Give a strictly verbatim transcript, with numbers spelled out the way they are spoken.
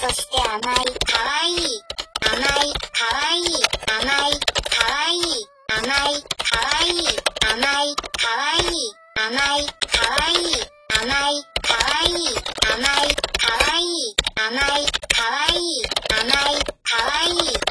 そして甘い、かわいい、甘い、かわいい、甘い、かわいい、甘い、かわいい、甘い、かわいい、甘い、かわいい、甘い、かわいい、甘い、かわいい、甘い、かわいい、甘い、かわいい。